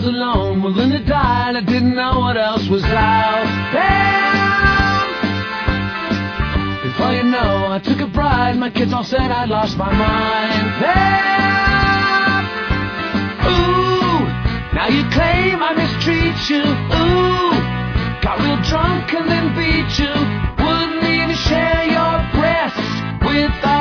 was alone. Well, then it died. I didn't know what else was out there. Before you know, I took a bride. My kids all said I'd lost my mind. There. Ooh, now you claim I mistreat you. Ooh, got real drunk and then beat you. Wouldn't even share your breasts with